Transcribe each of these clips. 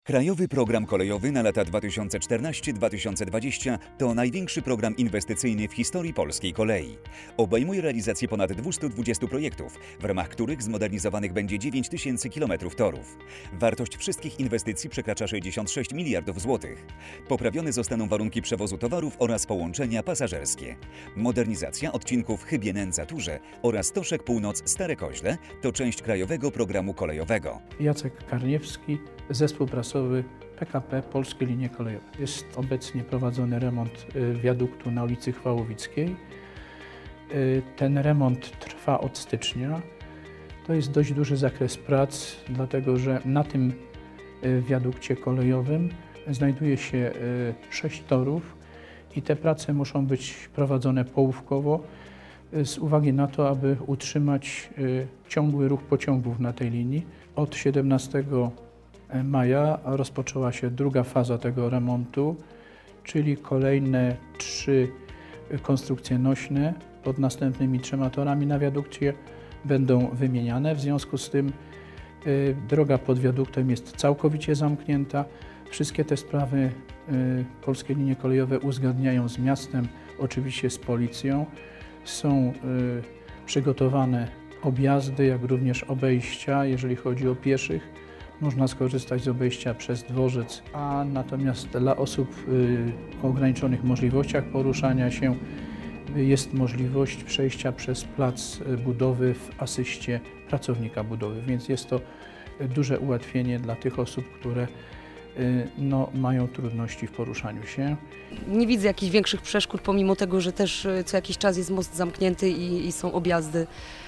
Krajowy Program Kolejowy na lata 2014-2020 to największy program inwestycyjny w historii polskiej kolei. Obejmuje realizację ponad 220 projektów, w ramach których zmodernizowanych będzie 9000 km torów. Wartość wszystkich inwestycji przekracza 66 miliardów złotych. Poprawione zostaną warunki przewozu towarów oraz połączenia pasażerskie. Modernizacja odcinków Chybie-Nędza-Turze oraz Stoszek Północ-Stare Koźle to część Krajowego Programu Kolejowego. Jacek Karniewski, zespół prasowy PKP Polskie Linie Kolejowe. Jest obecnie prowadzony remont wiaduktu na ulicy Chwałowickiej. Ten remont trwa od stycznia. To jest dość duży zakres prac, dlatego że na tym wiadukcie kolejowym znajduje się 6 torów i te prace muszą być prowadzone połówkowo z uwagi na to, aby utrzymać ciągły ruch pociągów na tej linii. Od 17 maja rozpoczęła się druga faza tego remontu, czyli kolejne 3 konstrukcje nośne pod następnymi 3 torami na wiadukcie będą wymieniane. W związku z tym droga pod wiaduktem jest całkowicie zamknięta. Wszystkie te sprawy Polskie Linie Kolejowe uzgadniają z miastem, oczywiście z policją. Są przygotowane objazdy, jak również obejścia, jeżeli chodzi o pieszych. Można skorzystać z obejścia przez dworzec, a natomiast dla osób o ograniczonych możliwościach poruszania się jest możliwość przejścia przez plac budowy w asyście pracownika budowy, więc jest to duże ułatwienie dla tych osób, które mają trudności w poruszaniu się. Nie widzę jakichś większych przeszkód, pomimo tego, że też co jakiś czas jest most zamknięty i są objazdy.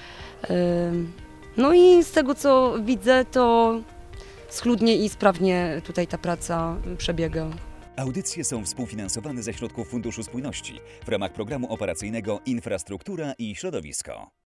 No i z tego, co widzę, to schludnie i sprawnie tutaj ta praca przebiega. Audycje są współfinansowane ze środków Funduszu Spójności w ramach programu operacyjnego Infrastruktura i Środowisko.